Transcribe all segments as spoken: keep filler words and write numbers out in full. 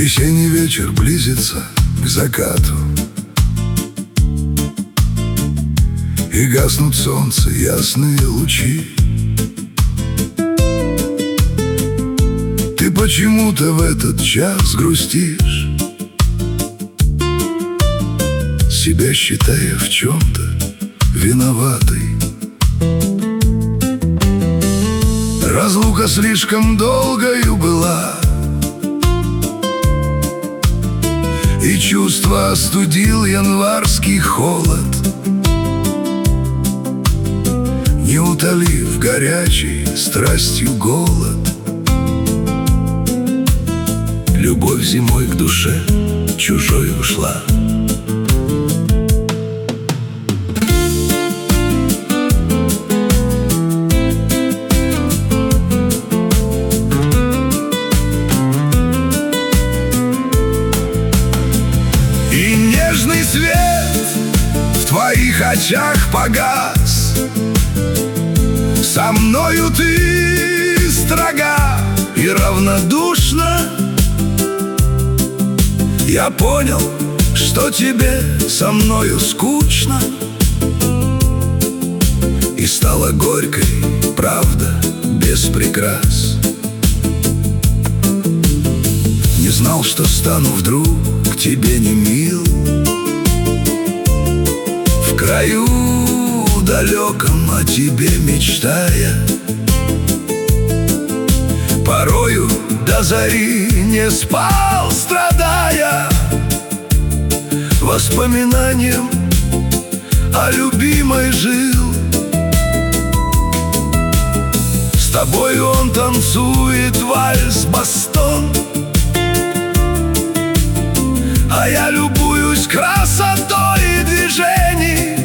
Весенний вечер близится к закату, и гаснут солнце ясные лучи. Ты почему-то в этот час грустишь, себя считая в чем-то виноватой. Разлука слишком долгою была, и чувства остудил январский холод, не утолив горячей страстью голод. Любовь зимой к душе чужой ушла. И нежный свет в твоих очах погас. Со мною ты строга и равнодушна. Я понял, что тебе со мною скучно, и стала горькой правда без прикрас. Не знал, что стану вдруг к тебе не мил, в краю далеком о тебе мечтая. Порою до зари не спал, страдая воспоминанием о любимой жил. С тобой он танцует вальс-бастон, а я любуюсь красотой движений,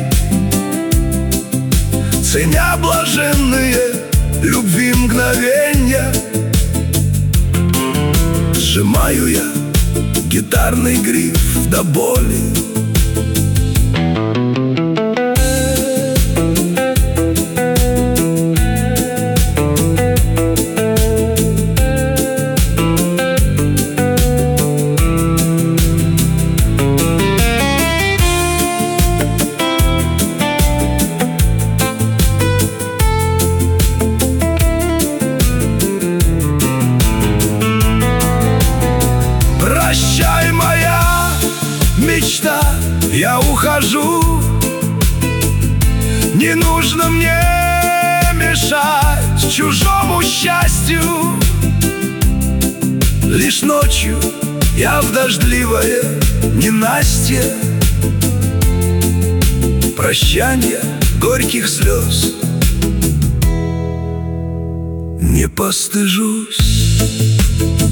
ценя блаженные любви мгновенья. Сжимаю я гитарный гриф до боли. Прощай, моя мечта, я ухожу. Не нужно мне мешать чужому счастью. Лишь ночью я в дождливое ненастье прощанья горьких слез не постыжусь.